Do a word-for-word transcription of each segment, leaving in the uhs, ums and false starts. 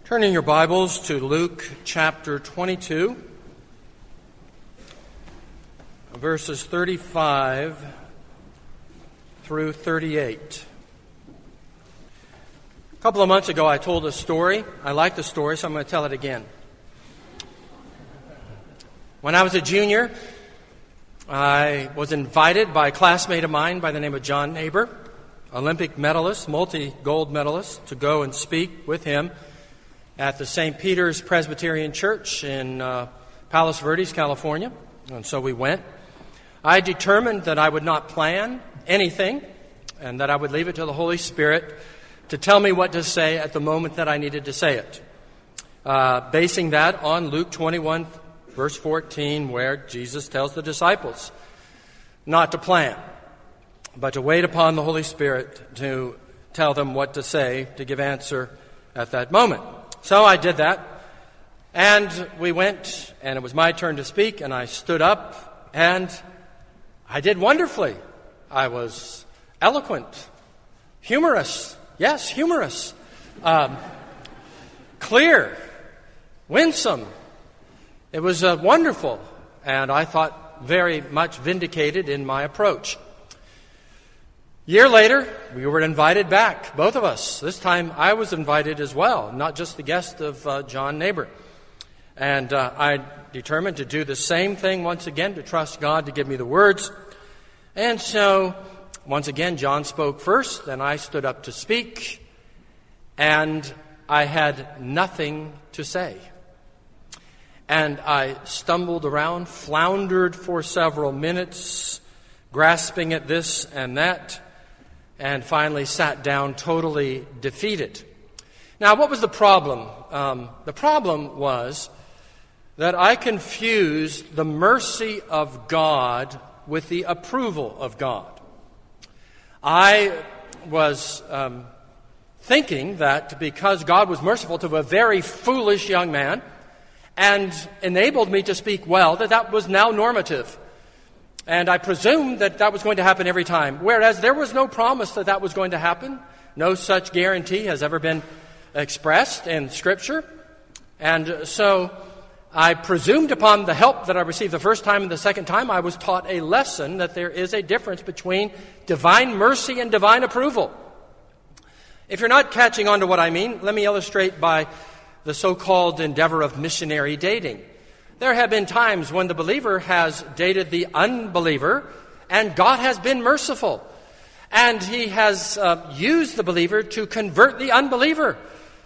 Turning your Bibles to Luke chapter twenty-two, verses thirty-five through thirty-eight. A couple of months ago I told a story. I like the story, so I'm going to tell it again. When I was a junior, I was invited by a classmate of mine by the name of John Neighbor, Olympic medalist, multi-gold medalist, to go and speak with him at the Saint Peter's Presbyterian Church in uh, Palos Verdes, California. And so we went. I determined that I would not plan anything and that I would leave it to the Holy Spirit to tell me what to say at the moment that I needed to say it. Uh, basing that on Luke twenty-one, verse fourteen, where Jesus tells the disciples not to plan, but to wait upon the Holy Spirit to tell them what to say, to give answer at that moment. So I did that, and we went, and it was my turn to speak, and I stood up, and I did wonderfully. I was eloquent, humorous, yes, humorous, um, clear, winsome. It was uh, wonderful, and I thought very much vindicated in my approach. A year later, we were invited back, both of us. This time I was invited as well, not just the guest of uh, John Neighbor. And uh, I determined to do the same thing once again, to trust God to give me the words. And so, once again, John spoke first, then I stood up to speak, and I had nothing to say. And I stumbled around, floundered for several minutes, grasping at this and that, and finally sat down totally defeated. Now, what was the problem? Um, the problem was that I confused the mercy of God with the approval of God. I was um, thinking that because God was merciful to a very foolish young man and enabled me to speak well, that that was now normative. And I presumed that that was going to happen every time, whereas there was no promise that that was going to happen. No such guarantee has ever been expressed in Scripture. And so I presumed upon the help that I received the first time and the second time, I was taught a lesson that there is a difference between divine mercy and divine approval. If you're not catching on to what I mean, let me illustrate by the so-called endeavor of missionary dating. There have been times when the believer has dated the unbeliever, and God has been merciful. And He has uh, used the believer to convert the unbeliever.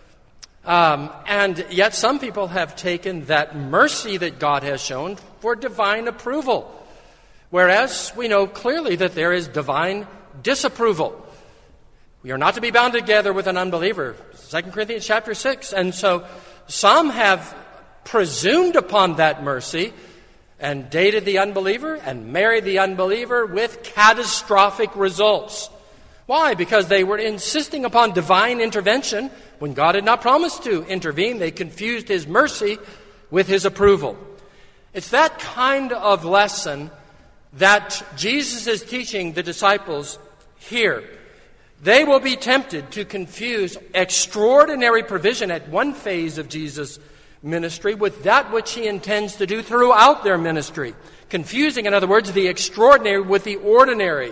Um, and yet some people have taken that mercy that God has shown for divine approval. Whereas we know clearly that there is divine disapproval. We are not to be bound together with an unbeliever. Second Corinthians chapter six. And so some have presumed upon that mercy and dated the unbeliever and married the unbeliever with catastrophic results. Why? Because they were insisting upon divine intervention when God had not promised to intervene. They confused His mercy with His approval. It's that kind of lesson that Jesus is teaching the disciples here. They will be tempted to confuse extraordinary provision at one phase of Jesus' ministry with that which He intends to do throughout their ministry. Confusing, in other words, the extraordinary with the ordinary.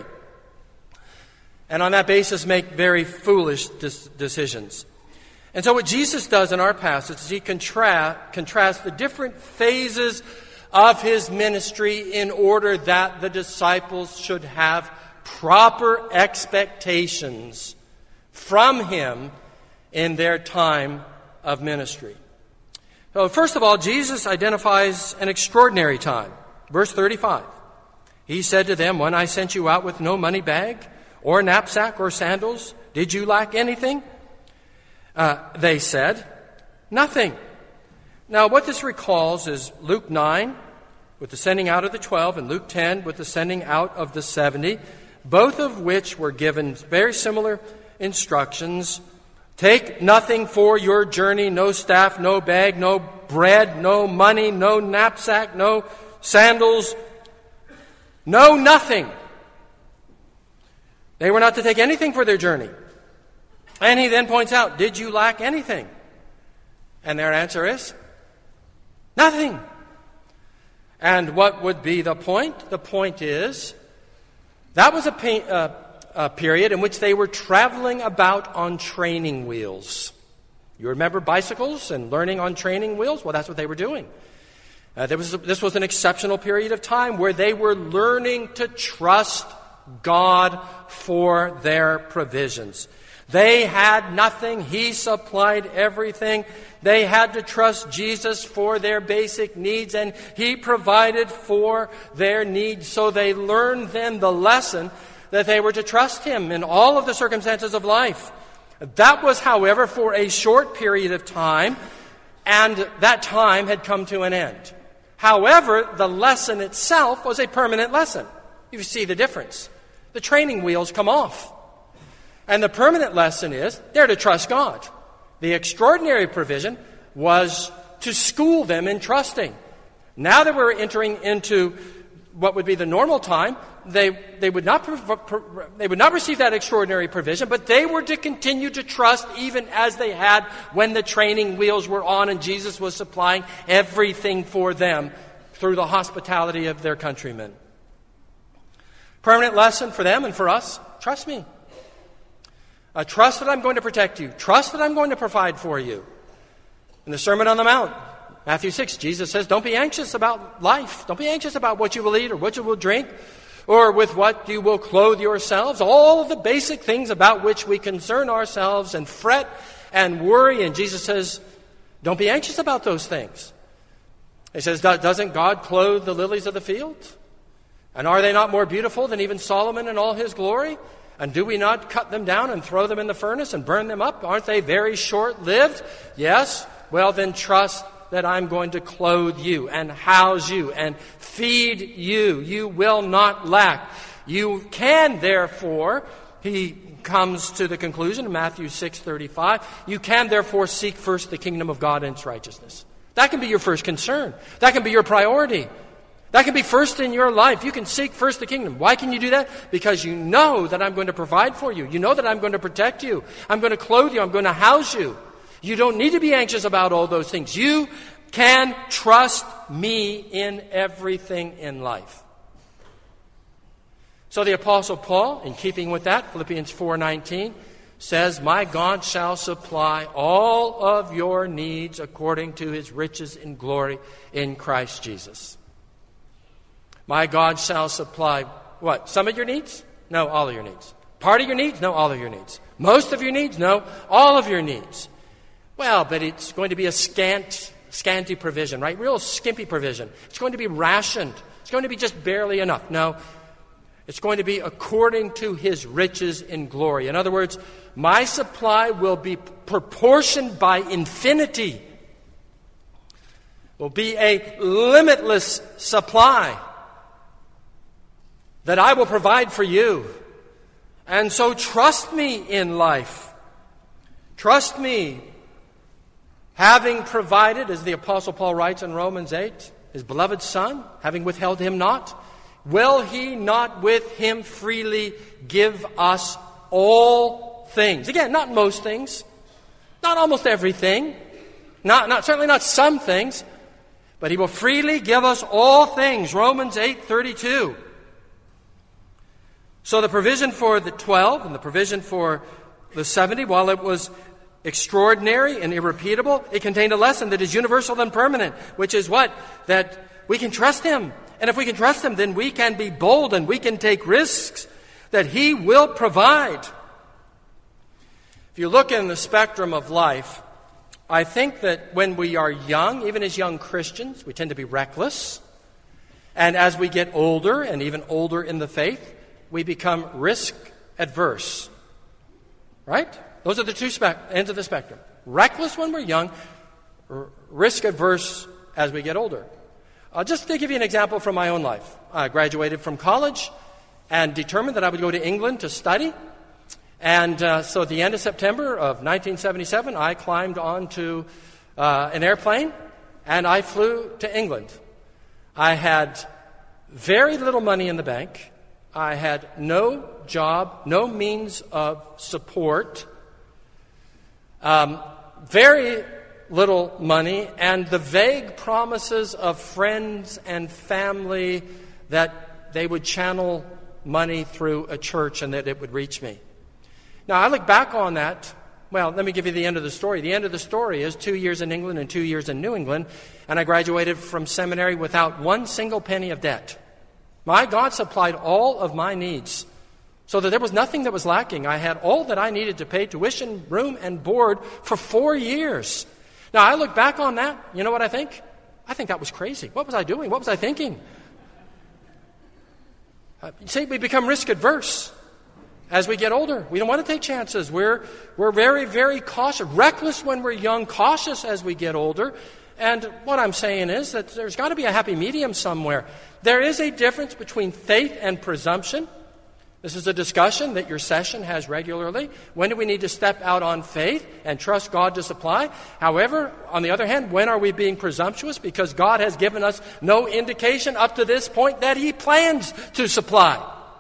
And on that basis make very foolish dis- decisions. And so what Jesus does in our passage is He contra- contrasts the different phases of His ministry in order that the disciples should have proper expectations from Him in their time of ministry. So first of all, Jesus identifies an extraordinary time. Verse thirty-five. He said to them, "When I sent you out with no money bag or knapsack or sandals, did you lack anything?" Uh, they said, "Nothing." Now what this recalls is Luke nine with the sending out of the twelve and Luke ten with the sending out of the seventy, both of which were given very similar instructions. Take nothing for your journey, no staff, no bag, no bread, no money, no knapsack, no sandals, no nothing. They were not to take anything for their journey. And He then points out, did you lack anything? And their answer is, nothing. And what would be the point? The point is, that was a, pa- uh, a period in which they were traveling about on training wheels. You remember bicycles and learning on training wheels? Well, that's what they were doing. Uh, there was, this was an exceptional period of time where they were learning to trust God for their provisions. They had nothing. He supplied everything. They had to trust Jesus for their basic needs, and He provided for their needs. So they learned then the lesson that they were to trust Him in all of the circumstances of life. That was, however, for a short period of time, and that time had come to an end. However, the lesson itself was a permanent lesson. You see the difference. The training wheels come off. And the permanent lesson is they're to trust God. The extraordinary provision was to school them in trusting. Now that we're entering into what would be the normal time, they they would not they would not receive that extraordinary provision, but they were to continue to trust even as they had when the training wheels were on and Jesus was supplying everything for them through the hospitality of their countrymen. Permanent lesson for them and for us, trust me. Uh, trust that I'm going to protect you. Trust that I'm going to provide for you. In the Sermon on the Mount, Matthew six, Jesus says, don't be anxious about life. Don't be anxious about what you will eat or what you will drink or with what you will clothe yourselves. All of the basic things about which we concern ourselves and fret and worry. And Jesus says, don't be anxious about those things. He says, doesn't God clothe the lilies of the field? And are they not more beautiful than even Solomon in all his glory? And do we not cut them down and throw them in the furnace and burn them up? Aren't they very short-lived? Yes. Well, then trust that I'm going to clothe you and house you and feed you. You will not lack. You can, therefore, he comes to the conclusion in Matthew six thirty-five, you can, therefore, seek first the kingdom of God and its righteousness. That can be your first concern. That can be your priority. That can be first in your life. You can seek first the kingdom. Why can you do that? Because you know that I'm going to provide for you. You know that I'm going to protect you. I'm going to clothe you. I'm going to house you. You don't need to be anxious about all those things. You can trust me in everything in life. So the Apostle Paul, in keeping with that, Philippians four nineteen, says, my God shall supply all of your needs according to His riches in glory in Christ Jesus. My God shall supply what? Some of your needs? No, all of your needs. Part of your needs? No, all of your needs. Most of your needs? No, all of your needs. Well, but it's going to be a scant, scanty provision, right? Real skimpy provision. It's going to be rationed. It's going to be just barely enough. No, it's going to be according to His riches in glory. In other words, my supply will be proportioned by infinity. Will be a limitless supply that I will provide for you. And so trust me in life. Trust me, having provided, as the Apostle Paul writes in Romans eight, His beloved Son, having withheld Him not, will He not with Him freely give us all things? Again, not most things, not almost everything, not, not certainly not some things, but He will freely give us all things. Romans eight thirty-two. So the provision for the twelve and the provision for the seventy, while it was extraordinary and irrepeatable, it contained a lesson that is universal and permanent, which is what? That we can trust Him. And if we can trust Him, then we can be bold and we can take risks that He will provide. If you look in the spectrum of life, I think that when we are young, even as young Christians, we tend to be reckless. And as we get older, and even older in the faith, we become risk adverse. Right? Those are the two spe- ends of the spectrum. Reckless when we're young, r- risk adverse as we get older. Uh, just to give you an example from my own life. I graduated from college and determined that I would go to England to study. And uh, so at the end of September of nineteen seventy-seven, I climbed onto uh, an airplane and I flew to England. I had very little money in the bank. I had no job, no means of support. Um, very little money and the vague promises of friends and family that they would channel money through a church and that it would reach me. Now, I look back on that. Well, let me give you the end of the story. The end of the story is two years in England and two years in New England, and I graduated from seminary without one single penny of debt. My God supplied all of my needs so that there was nothing that was lacking. I had all that I needed to pay tuition, room, and board for four years. Now, I look back on that. You know what I think? I think that was crazy. What was I doing? What was I thinking? Uh, you see, we become risk adverse as we get older. We don't want to take chances. We're, we're very, very cautious. Reckless when we're young, cautious as we get older. And what I'm saying is that there's got to be a happy medium somewhere. There is a difference between faith and presumption. This is a discussion that your session has regularly. When do we need to step out on faith and trust God to supply? However, on the other hand, when are we being presumptuous? Because God has given us no indication up to this point that He plans to supply.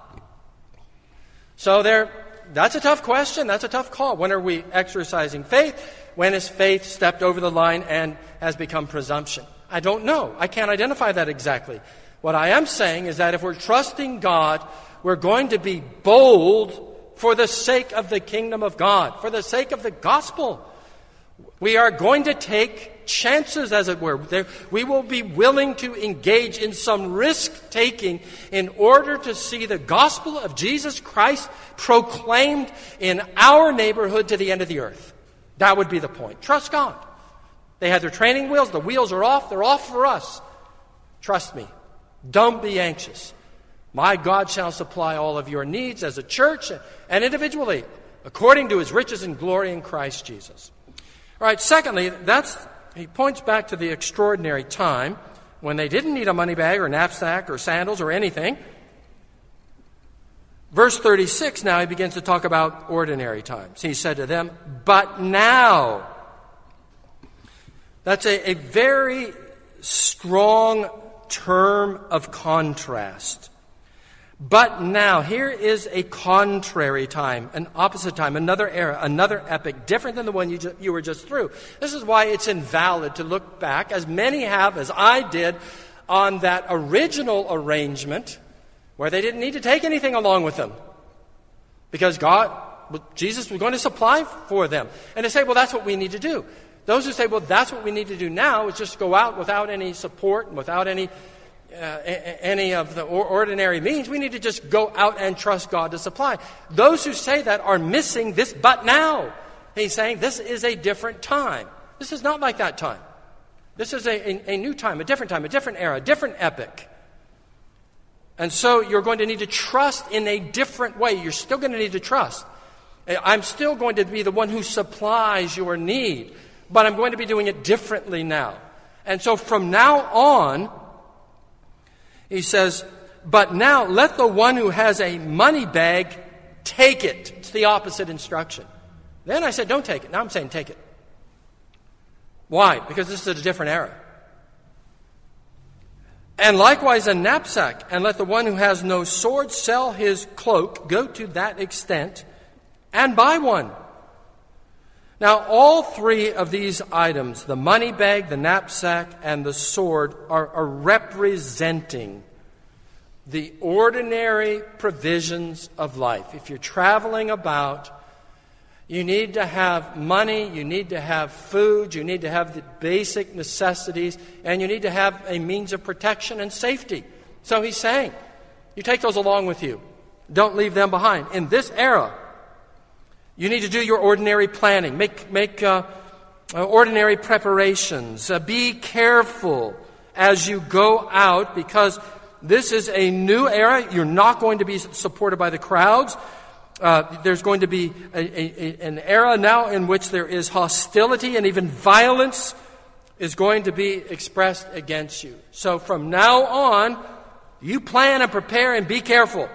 So there, that's a tough question. That's a tough call. When are we exercising faith? When has faith stepped over the line and has become presumption? I don't know. I can't identify that exactly. What I am saying is that if we're trusting God, we're going to be bold for the sake of the kingdom of God, for the sake of the gospel. We are going to take chances, as it were. We will be willing to engage in some risk-taking in order to see the gospel of Jesus Christ proclaimed in our neighborhood to the end of the earth. That would be the point. Trust God. They had their training wheels. The wheels are off. They're off for us. Trust me. Don't be anxious. My God shall supply all of your needs as a church and individually, according to His riches and glory in Christ Jesus. All right, secondly, that's he points back to the extraordinary time when they didn't need a money bag or knapsack or sandals or anything. Verse thirty-six, now he begins to talk about ordinary times. He said to them, but now. That's a, a very strong term of contrast. But now, here is a contrary time, an opposite time, another era, another epoch, different than the one you, ju- you were just through. This is why it's invalid to look back, as many have, as I did, on that original arrangement where they didn't need to take anything along with them because God, Jesus was going to supply for them. And to say, well, that's what we need to do. Those who say, well, that's what we need to do now is just go out without any support and without any Uh, any of the ordinary means. We need to just go out and trust God to supply. Those who say that are missing this but now. He's saying this is a different time. This is not like that time. This is a, a, a new time, a different time, a different era, a different epoch. And so you're going to need to trust in a different way. You're still going to need to trust. I'm still going to be the one who supplies your need, but I'm going to be doing it differently now. And so from now on, he says, but now let the one who has a money bag take it. It's the opposite instruction. Then I said, don't take it. Now I'm saying take it. Why? Because this is a different era. And likewise a knapsack. And let the one who has no sword sell his cloak, go to that extent, and buy one. Now, all three of these items, the money bag, the knapsack, and the sword, are, are representing the ordinary provisions of life. If you're traveling about, you need to have money, you need to have food, you need to have the basic necessities, and you need to have a means of protection and safety. So he's saying, you take those along with you. Don't leave them behind. In this era, you need to do your ordinary planning. Make make uh, uh, ordinary preparations. Uh, be careful as you go out because this is a new era. You're not going to be supported by the crowds. Uh, there's going to be a, a, an era now in which there is hostility and even violence is going to be expressed against you. So from now on, you plan and prepare and be careful.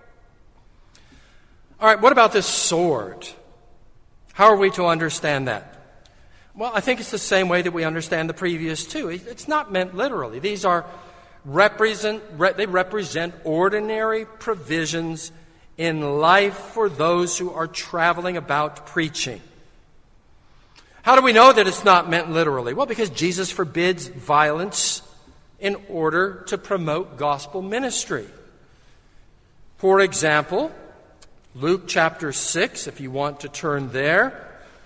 All right, what about this sword? How are we to understand that? Well, I think it's the same way that we understand the previous two. It's not meant literally. These are represent they represent ordinary provisions in life for those who are traveling about preaching. How do we know that it's not meant literally? Well, because Jesus forbids violence in order to promote gospel ministry. For example, Luke chapter six, if you want to turn there,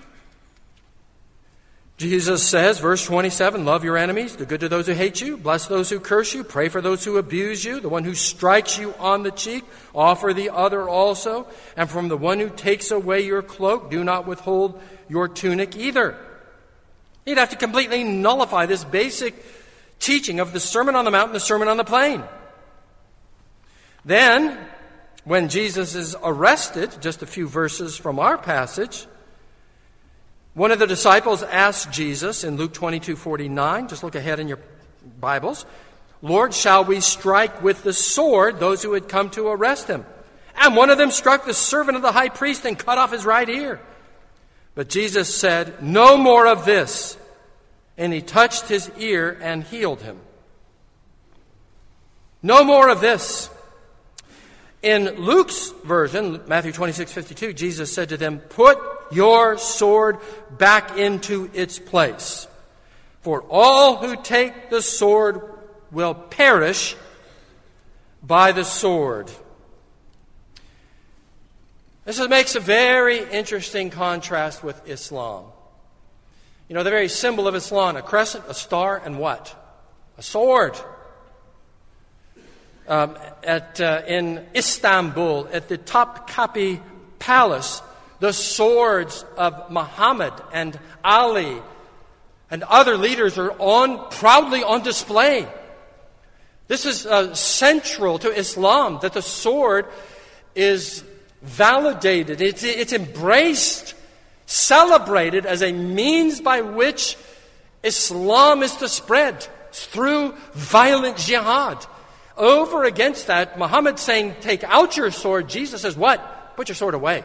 Jesus says, verse twenty-seven, love your enemies, do good to those who hate you, bless those who curse you, pray for those who abuse you, the one who strikes you on the cheek, offer the other also, and from the one who takes away your cloak, do not withhold your tunic either. You'd have to completely nullify this basic teaching of the Sermon on the Mount and the Sermon on the Plain. Then, when Jesus is arrested, just a few verses from our passage, one of the disciples asked Jesus in Luke twenty-two forty-nine, just look ahead in your Bibles, Lord, shall we strike with the sword those who had come to arrest him? And one of them struck the servant of the high priest and cut off his right ear. But Jesus said, no more of this. And he touched his ear and healed him. No more of this. In Luke's version, Matthew twenty-six fifty-two, Jesus said to them, put your sword back into its place. For all who take the sword will perish by the sword. This makes a very interesting contrast with Islam. You know, the very symbol of Islam, a crescent, a star, and what? A sword. Um, at uh, in Istanbul, at the Topkapi Palace, the swords of Muhammad and Ali and other leaders are on proudly on display. This is uh, central to Islam, that the sword is validated, it's, it's embraced, celebrated as a means by which Islam is to spread through violent jihad. Over against that, Muhammad saying, take out your sword. Jesus says, what? Put your sword away.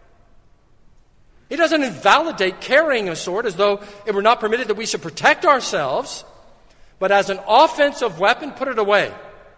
He doesn't invalidate carrying a sword as though it were not permitted that we should protect ourselves, but as an offensive weapon, put it away.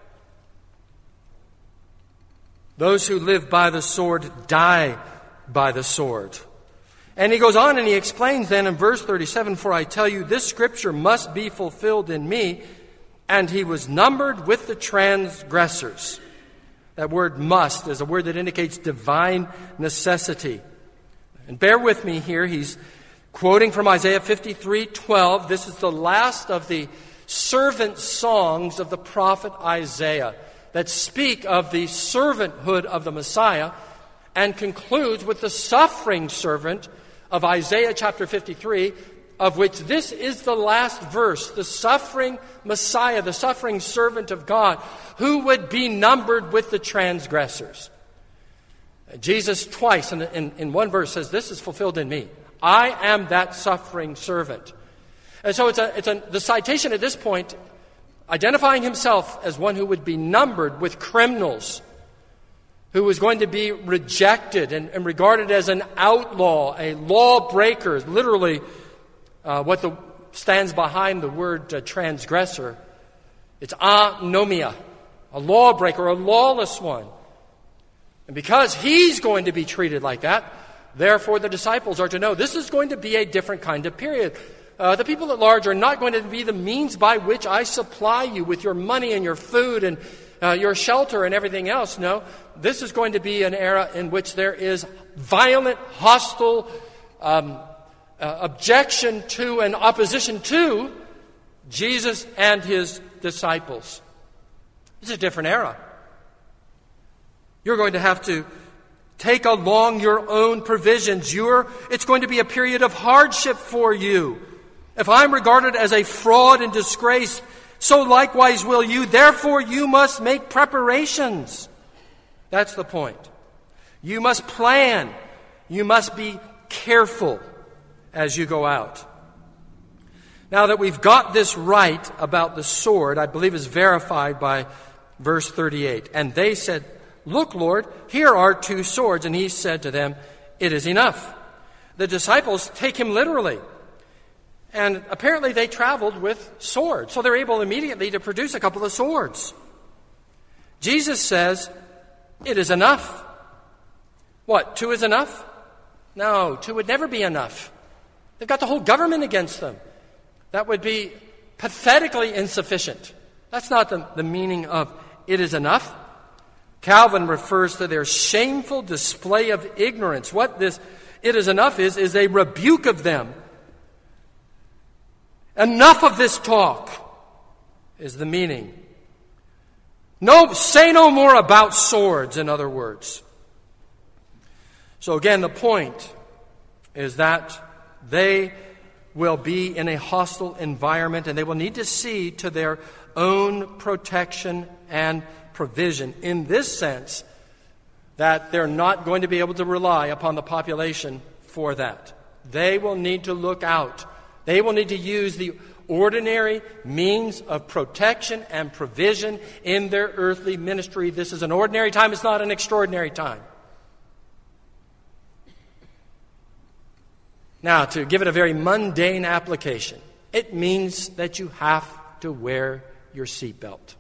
Those who live by the sword die by the sword. And he goes on and he explains then in verse thirty-seven, for I tell you, this scripture must be fulfilled in me. And he was numbered with the transgressors. That word must is a word that indicates divine necessity. And bear with me here. He's quoting from Isaiah fifty-three twelve. This is the last of the servant songs of the prophet Isaiah that speak of the servanthood of the Messiah and concludes with the suffering servant of Isaiah chapter fifty-three, of which this is the last verse, the suffering Messiah, the suffering servant of God, who would be numbered with the transgressors. Jesus twice in, in, in one verse says, this is fulfilled in me. I am that suffering servant. And so it's a, it's a, the citation at this point, identifying himself as one who would be numbered with criminals, who was going to be rejected and, and regarded as an outlaw, a lawbreaker, literally uh, what the, stands behind the word uh, transgressor. It's anomia, a lawbreaker, a lawless one. And because he's going to be treated like that, therefore the disciples are to know this is going to be a different kind of period. Uh, the people at large are not going to be the means by which I supply you with your money and your food and uh, your shelter and everything else. No, this is going to be an era in which there is violent, hostile um, uh, objection to and opposition to Jesus and his disciples. It's a different era. You're going to have to take along your own provisions. You're, it's going to be a period of hardship for you. If I'm regarded as a fraud and disgrace, so likewise will you. Therefore, you must make preparations. That's the point. You must plan. You must be careful as you go out. Now that we've got this right about the sword, I believe is verified by verse thirty-eight. And they said, "Look, Lord, here are two swords." And he said to them, "It is enough." The disciples take him literally. And apparently they traveled with swords. So they're able immediately to produce a couple of swords. Jesus says, "It is enough." What? Two is enough? No, two would never be enough. They've got the whole government against them. That would be pathetically insufficient. That's not the, the meaning of it is enough. Calvin refers to their shameful display of ignorance. What this it is enough is, is a rebuke of them. Enough of this talk is the meaning. No, say no more about swords, in other words. So again, the point is that they will be in a hostile environment and they will need to see to their own protection and provision, in this sense that they're not going to be able to rely upon the population for that. They will need to look out. They will need to use the ordinary means of protection and provision in their earthly ministry. This is an ordinary time. It's not an extraordinary time. Now, to give it a very mundane application, it means that you have to wear your seatbelt.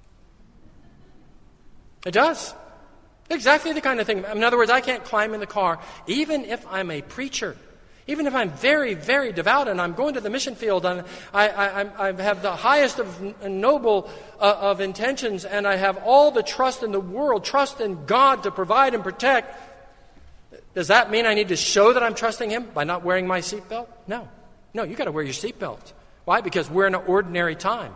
It does. Exactly the kind of thing. In other words, I can't climb in the car, even if I'm a preacher, even if I'm very, very devout and I'm going to the mission field and I, I, I have the highest of noble uh, of intentions and I have all the trust in the world, trust in God to provide and protect. Does that mean I need to show that I'm trusting Him by not wearing my seatbelt? No. No, you've got to wear your seatbelt. Why? Because we're in an ordinary time.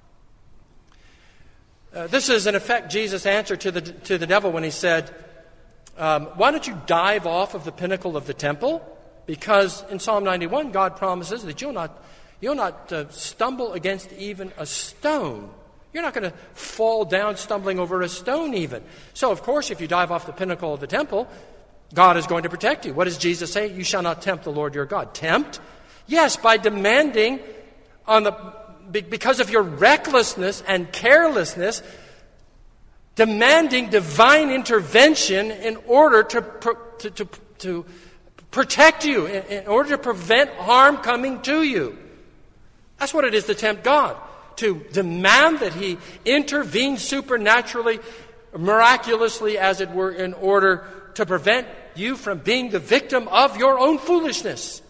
Uh, this is, in effect, Jesus' answer to the to the devil when he said, um, why don't you dive off of the pinnacle of the temple? Because in Psalm ninety-one, God promises that you'll not, you'll not uh, stumble against even a stone. You're not going to fall down stumbling over a stone even. So, of course, if you dive off the pinnacle of the temple, God is going to protect you. What does Jesus say? You shall not tempt the Lord your God. Tempt? Yes, by demanding on the because of your recklessness and carelessness, demanding divine intervention in order to to, to, to protect you, in, in order to prevent harm coming to you. That's what it is to tempt God, to demand that He intervene supernaturally, miraculously, as it were, in order to prevent you from being the victim of your own foolishness.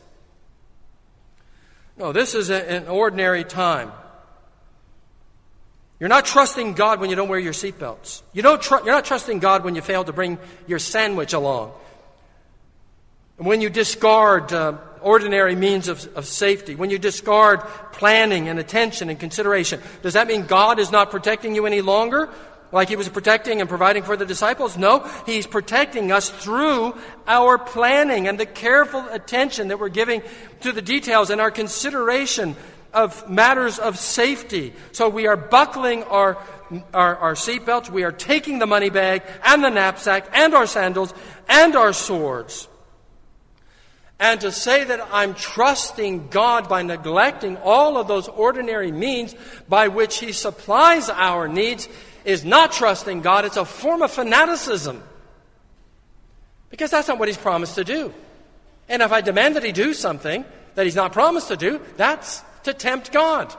No, this is a, an ordinary time. You're not trusting God when you don't wear your seatbelts. You don't tr- you're not trusting God when you fail to bring your sandwich along. When you discard uh, ordinary means of, of safety, when you discard planning and attention and consideration, does that mean God is not protecting you any longer? Like He was protecting and providing for the disciples? No, He's protecting us through our planning and the careful attention that we're giving to the details and our consideration of matters of safety. So we are buckling our, our, our seatbelts, we are taking the money bag and the knapsack and our sandals and our swords. And to say that I'm trusting God by neglecting all of those ordinary means by which He supplies our needs is not trusting God. It's a form of fanaticism. Because that's not what He's promised to do. And if I demand that He do something that He's not promised to do, that's to tempt God.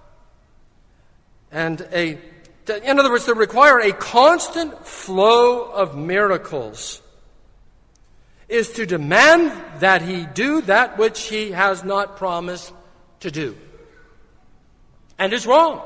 And a, in other words, to require a constant flow of miracles is to demand that He do that which He has not promised to do. And is wrong.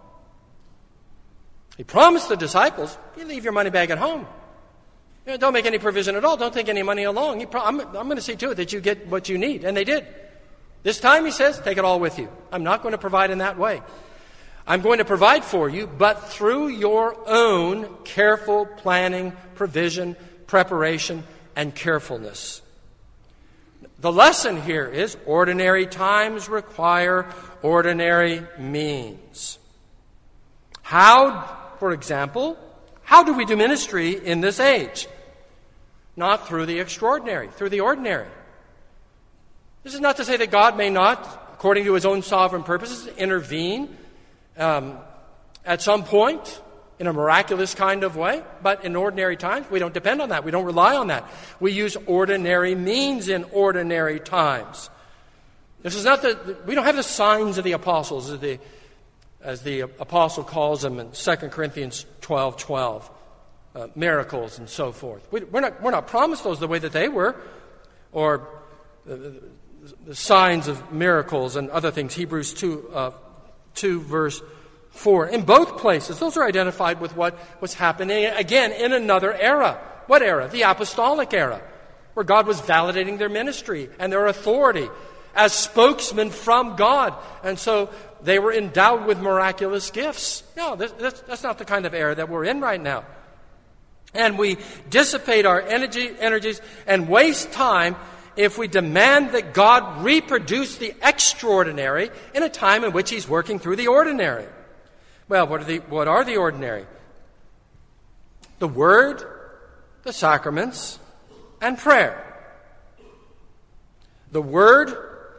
He promised the disciples, you leave your money bag at home. You know, don't make any provision at all. Don't take any money along. He pro- I'm, I'm going to see to it that you get what you need. And they did. This time, He says, take it all with you. I'm not going to provide in that way. I'm going to provide for you, but through your own careful planning, provision, preparation, and carefulness. The lesson here is ordinary times require ordinary means. How, for example, how do we do ministry in this age? Not through the extraordinary, through the ordinary. This is not to say that God may not, according to His own sovereign purposes, intervene um, at some point in a miraculous kind of way. But in ordinary times, we don't depend on that. We don't rely on that. We use ordinary means in ordinary times. This is not the, we don't have the signs of the apostles, as the, as the apostle calls them in Second Corinthians twelve twelve, uh, miracles and so forth. We, we're not, we're not promised those the way that they were, or uh, the signs of miracles and other things, Hebrews two, uh, two verse four. In both places, those are identified with what was happening, again, in another era. What era? The apostolic era, where God was validating their ministry and their authority as spokesmen from God. And so they were endowed with miraculous gifts. No, this, this, that's not the kind of era that we're in right now. And we dissipate our energy, energies and waste time if we demand that God reproduce the extraordinary in a time in which He's working through the ordinary. Well, what are the, what are the ordinary? The Word, the sacraments, and prayer. The Word,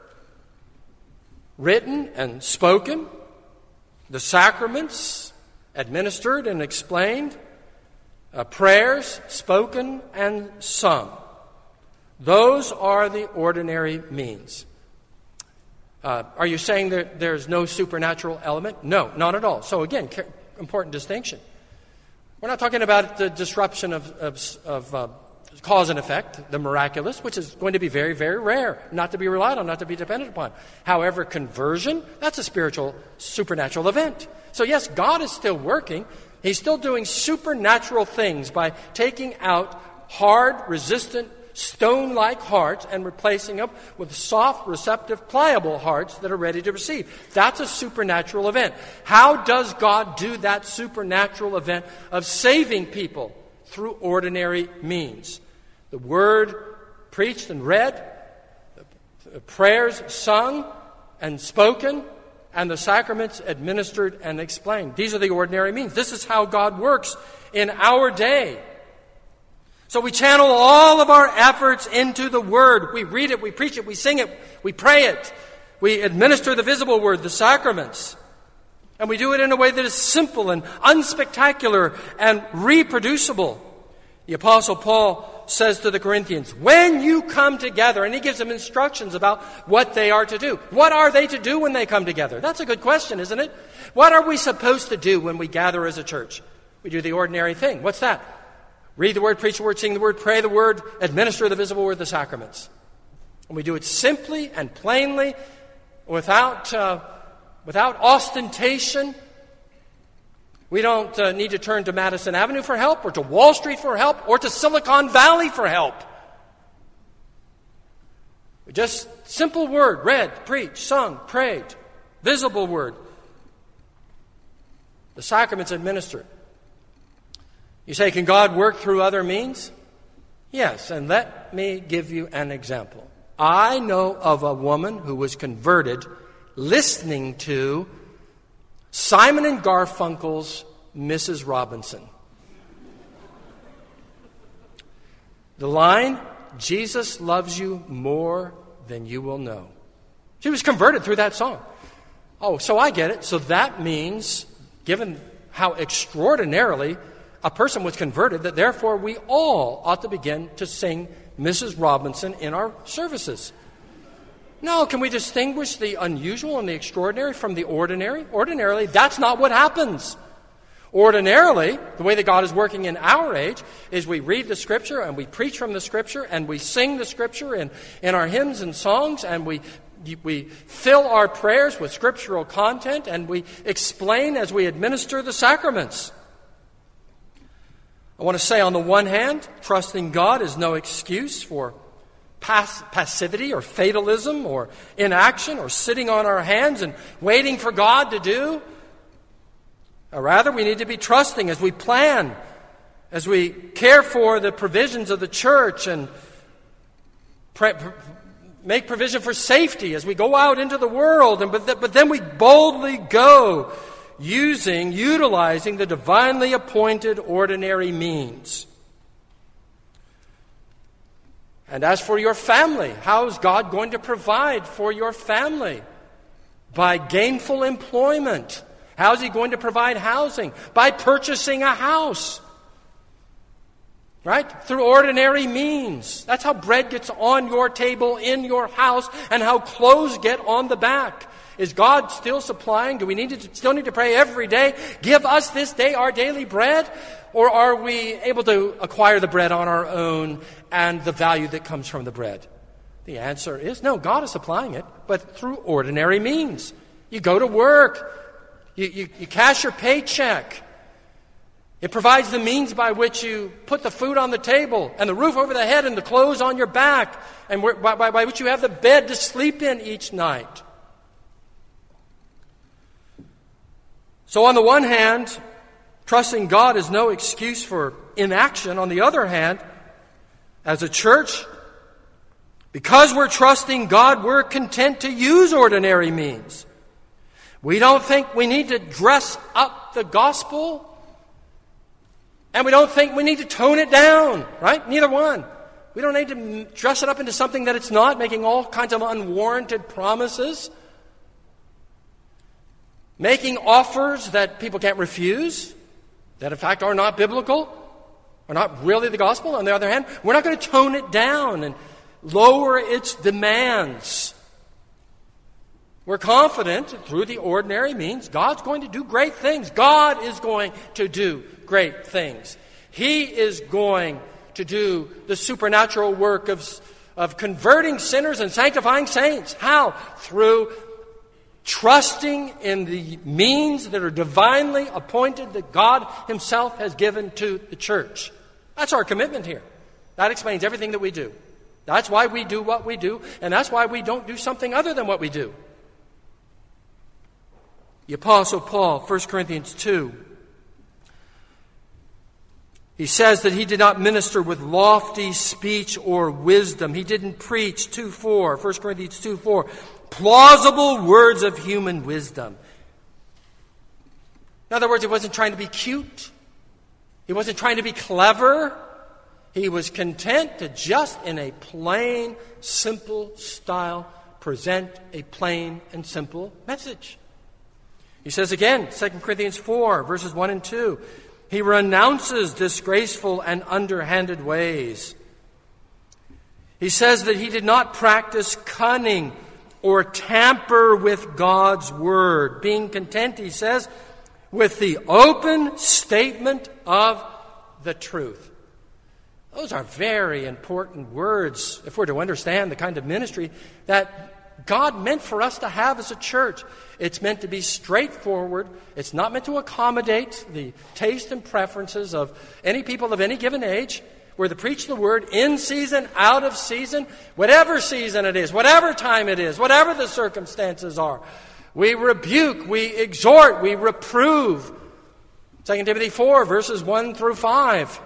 written and spoken. The sacraments, administered and explained. Uh, prayers, spoken and sung. Those are the ordinary means. Uh, are you saying that there's no supernatural element? No, not at all. So again, ca- important distinction. We're not talking about the disruption of, of, of uh, cause and effect, the miraculous, which is going to be very, very rare, not to be relied on, not to be dependent upon. However, conversion, that's a spiritual, supernatural event. So yes, God is still working. He's still doing supernatural things by taking out hard, resistant, stone-like hearts and replacing them with soft, receptive, pliable hearts that are ready to receive. That's a supernatural event. How does God do that supernatural event of saving people? Through ordinary means. The Word preached and read, the prayers sung and spoken, and the sacraments administered and explained. These are the ordinary means. This is how God works in our day. So we channel all of our efforts into the Word. We read it, we preach it, we sing it, we pray it. We administer the visible Word, the sacraments. And we do it in a way that is simple and unspectacular and reproducible. The Apostle Paul says to the Corinthians, when you come together, and he gives them instructions about what they are to do. What are they to do when they come together? That's a good question, isn't it? What are we supposed to do when we gather as a church? We do the ordinary thing. What's that? Read the Word, preach the Word, sing the Word, pray the Word, administer the visible Word, the sacraments. And we do it simply and plainly, without uh, without ostentation. We don't uh, need to turn to Madison Avenue for help, or to Wall Street for help, or to Silicon Valley for help. Just simple Word, read, preached, sung, prayed, visible Word. The sacraments administered. You say, can God work through other means? Yes, and let me give you an example. I know of a woman who was converted listening to Simon and Garfunkel's Missus Robinson. The line, Jesus loves you more than you will know. She was converted through that song. Oh, so I get it. So that means, given how extraordinarily a person was converted, that therefore we all ought to begin to sing Missus Robinson in our services. No, can we distinguish the unusual and the extraordinary from the ordinary? Ordinarily, that's not what happens. Ordinarily, the way that God is working in our age is we read the Scripture and we preach from the Scripture and we sing the Scripture in, in our hymns and songs, and we we fill our prayers with scriptural content, and we explain as we administer the sacraments. I want to say, on the one hand, trusting God is no excuse for pass- passivity or fatalism or inaction or sitting on our hands and waiting for God to do. Or rather, we need to be trusting as we plan, as we care for the provisions of the church and pray, make provision for safety as we go out into the world. And but, th- but then we boldly go, using, utilizing the divinely appointed ordinary means. And as for your family, how is God going to provide for your family? By gainful employment. How is He going to provide housing? By purchasing a house. Right? Through ordinary means. That's how bread gets on your table in your house, and how clothes get on the back. Is God still supplying? Do we need to still need to pray every day? Give us this day our daily bread? Or are we able to acquire the bread on our own and the value that comes from the bread? The answer is no, God is supplying it, but through ordinary means. You go to work. You, you, you cash your paycheck. It provides the means by which you put the food on the table and the roof over the head and the clothes on your back, and by, by, by which you have the bed to sleep in each night. So on the one hand, trusting God is no excuse for inaction. On the other hand, as a church, because we're trusting God, we're content to use ordinary means. We don't think we need to dress up the gospel, and we don't think we need to tone it down, right? Neither one. We don't need to dress it up into something that it's not, making all kinds of unwarranted promises, making offers that people can't refuse, that in fact are not biblical, are not really the gospel. On the other hand, we're not going to tone it down and lower its demands. We're confident through the ordinary means God's going to do great things. God is going to do great things. He is going to do the supernatural work of, of converting sinners and sanctifying saints. How? Through trusting in the means that are divinely appointed that God Himself has given to the church. That's our commitment here. That explains everything that we do. That's why we do what we do, and that's why we don't do something other than what we do. The Apostle Paul, First Corinthians two, he says that he did not minister with lofty speech or wisdom. He didn't preach, two four, First Corinthians two four, plausible words of human wisdom. In other words, he wasn't trying to be cute. He wasn't trying to be clever. He was content to just in a plain, simple style present a plain and simple message. He says again, Second Corinthians four, verses one and two, he renounces disgraceful and underhanded ways. He says that he did not practice cunning or tamper with God's word, being content, he says, with the open statement of the truth. Those are very important words if we're to understand the kind of ministry that God meant for us to have as a church. It's meant to be straightforward. It's not meant to accommodate the taste and preferences of any people of any given age. We're to preach the word in season, out of season, whatever season it is, whatever time it is, whatever the circumstances are. We rebuke, we exhort, we reprove. Second Timothy four, verses one through five.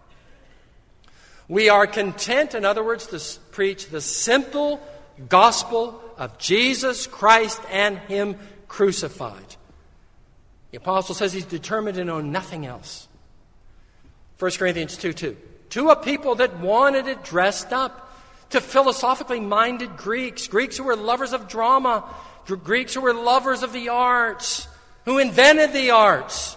We are content, in other words, to preach the simple gospel of Jesus Christ and Him crucified. The apostle says he's determined to know nothing else. First Corinthians two two. To a people that wanted it dressed up, to philosophically minded Greeks, Greeks who were lovers of drama, Greeks who were lovers of the arts, who invented the arts.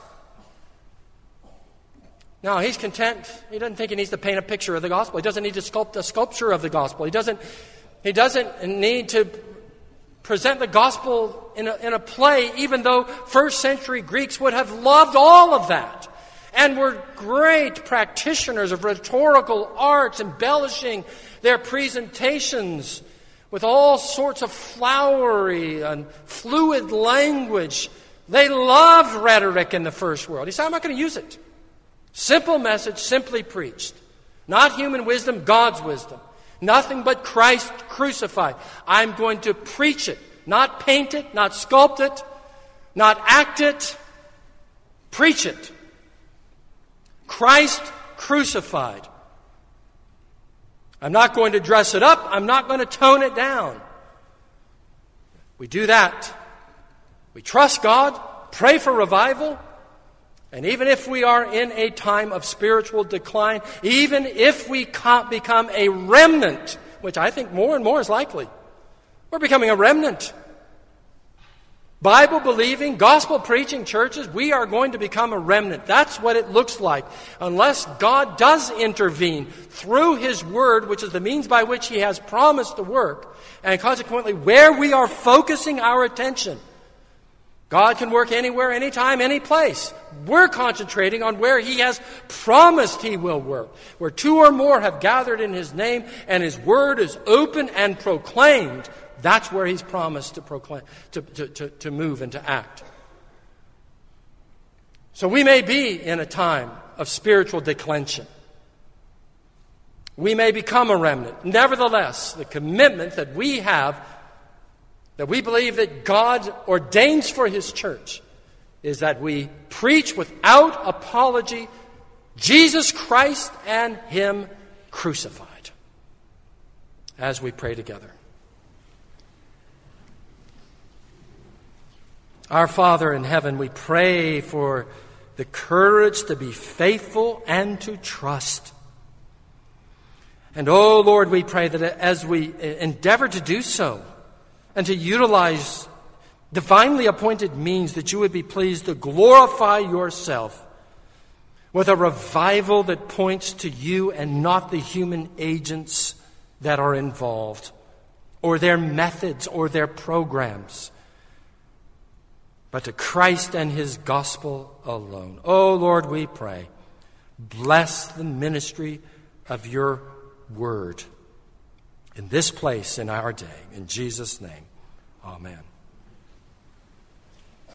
No, he's content. He doesn't think he needs to paint a picture of the gospel. He doesn't need to sculpt a sculpture of the gospel. He doesn't, he doesn't need to present the gospel in a, in a play, even though first century Greeks would have loved all of that and were great practitioners of rhetorical arts, embellishing their presentations with all sorts of flowery and fluid language. They loved rhetoric in the first world. He said, I'm not going to use it. Simple message, simply preached. Not human wisdom, God's wisdom. Nothing but Christ crucified. I'm going to preach it, not paint it, not sculpt it, not act it. Preach it. Christ crucified. I'm not going to dress it up. I'm not going to tone it down. We do that. We trust God, pray for revival. And even if we are in a time of spiritual decline, even if we can't become a remnant, which I think more and more is likely, we're becoming a remnant. Bible-believing, gospel-preaching churches, we are going to become a remnant. That's what it looks like. Unless God does intervene through His Word, which is the means by which He has promised to work, and consequently where we are focusing our attention, God can work anywhere, anytime, any place. We're concentrating on where He has promised He will work. Where two or more have gathered in His name and His word is open and proclaimed, that's where He's promised to proclaim, to, to, to, to move and to act. So we may be in a time of spiritual declension. We may become a remnant. Nevertheless, the commitment that we have, that we believe that God ordains for His church, is that we preach without apology Jesus Christ and Him crucified. As we pray together. Our Father in heaven, we pray for the courage to be faithful and to trust. And oh Lord, we pray that as we endeavor to do so and to utilize divinely appointed means, that you would be pleased to glorify yourself with a revival that points to you and not the human agents that are involved, or their methods or their programs, but to Christ and His gospel alone. Oh Lord, we pray, bless the ministry of your word in this place in our day. In Jesus' name, amen.